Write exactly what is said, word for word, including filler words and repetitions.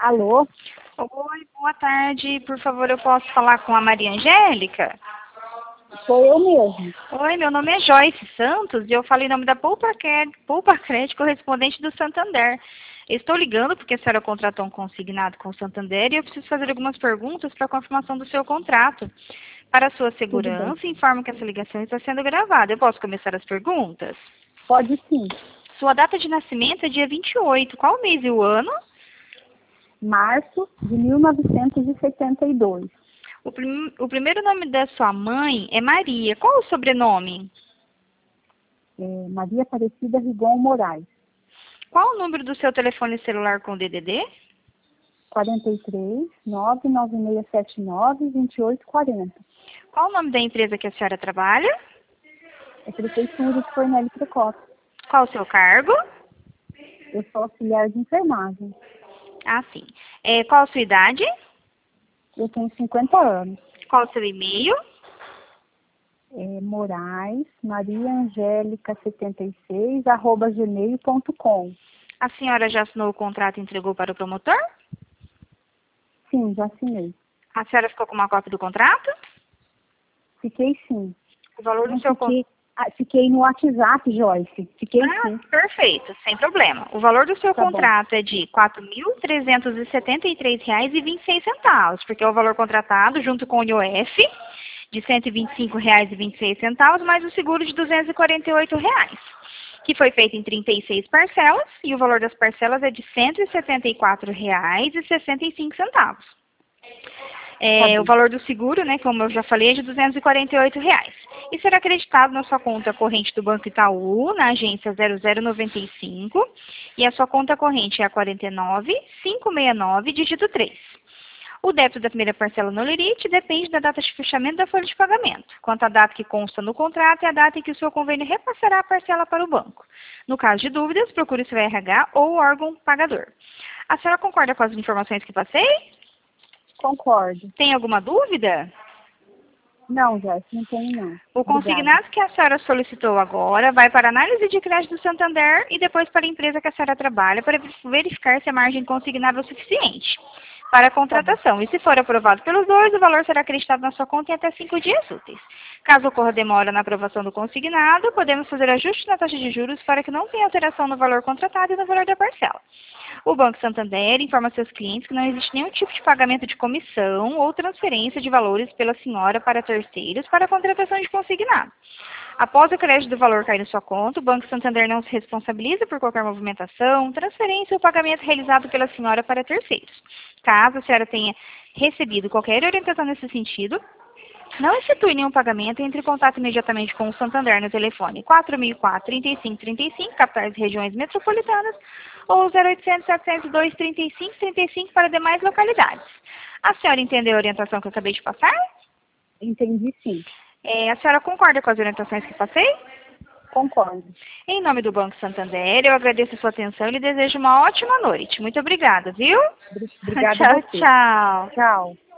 Alô? Oi, boa tarde. Por favor, eu posso falar com a Maria Angélica? Sou eu mesmo. Oi, meu nome é Joyce Santos e eu falo em nome da Poupa Crédito, Poupa Crédito, correspondente do Santander. Eu estou ligando porque a senhora contratou um consignado com o Santander e eu preciso fazer algumas perguntas para a confirmação do seu contrato. Para a sua Tudo bem. segurança, informo que essa ligação está sendo gravada. Eu posso começar as perguntas? Pode sim. Sua data de nascimento é dia vinte e oito. Qual o mês e o ano? Março de mil novecentos e setenta e dois. O, prim o primeiro nome da sua mãe é Maria. Qual o sobrenome? É, Maria Aparecida Rigon Moraes. Qual o número do seu telefone celular com D D D? quarenta e três, nove nove seis sete nove, vinte e oito quarenta. Qual o nome da empresa que a senhora trabalha? É Prefeitura de Fornelli Precoce. Qual o seu cargo? Eu sou auxiliar de enfermagem. Ah, sim. É, qual a sua idade? Eu tenho cinquenta anos. Qual o seu e-mail? É Moraes, Maria Angélica setenta e seis, arroba gmail ponto com. A senhora já assinou o contrato e entregou para o promotor? Sim, já assinei. A senhora ficou com uma cópia do contrato? Fiquei sim. O valor Não do seu contrato... fiquei, ah, fiquei no WhatsApp, Joyce. Fiquei Ah, sim. perfeito, sem problema. O valor do seu Tá bom. contrato é de quatro mil trezentos e setenta e três reais e vinte e seis centavos, porque é o valor contratado junto com o I O F de cento e vinte e cinco reais e vinte e seis centavos, mais o seguro de duzentos e quarenta e oito reais, que foi feito em trinta e seis parcelas, e o valor das parcelas é de cento e setenta e quatro reais e sessenta e cinco centavos. É, Tá o valor do seguro, né, como eu já falei, é de duzentos e quarenta e oito reais. E será acreditado na sua conta corrente do Banco Itaú, na agência zero zero nove cinco, e a sua conta corrente é a quarenta e nove, quinhentos e sessenta e nove, dígito três. O débito da primeira parcela no Lerite depende da data de fechamento da folha de pagamento. Quanto à data que consta no contrato, é a data em que o seu convênio repassará a parcela para o banco. No caso de dúvidas, procure o seu R H ou o órgão pagador. A senhora concorda com as informações que passei? Concordo. Tem alguma dúvida? Não, Joyce, não tenho não. O Obrigada. consignado que a senhora solicitou agora vai para a análise de crédito do Santander e depois para a empresa que a senhora trabalha para verificar se a margem consignável é suficiente para a contratação. E se for aprovado pelos dois, o valor será acreditado na sua conta em até cinco dias úteis. Caso ocorra demora na aprovação do consignado, podemos fazer ajuste na taxa de juros para que não tenha alteração no valor contratado e no valor da parcela. O Banco Santander informa seus clientes que não existe nenhum tipo de pagamento de comissão ou transferência de valores pela senhora para terceiros para a contratação de consignado. Após o crédito do valor cair na sua conta, o Banco Santander não se responsabiliza por qualquer movimentação, transferência ou pagamento realizado pela senhora para terceiros. Caso a senhora tenha recebido qualquer orientação nesse sentido, não efetue nenhum pagamento e entre em contato imediatamente com o Santander no telefone quatro mil e quatro, trinta e cinco trinta e cinco, capitais e regiões metropolitanas, ou zero oitocentos, setecentos e dois, trinta e cinco trinta e cinco para demais localidades. A senhora entendeu a orientação que eu acabei de passar? Entendi sim. É, a senhora concorda com as orientações que passei? Concordo. Em nome do Banco Santander, eu agradeço a sua atenção e lhe desejo uma ótima noite. Muito obrigada, viu? Obrigada Tchau, a você. tchau. Tchau.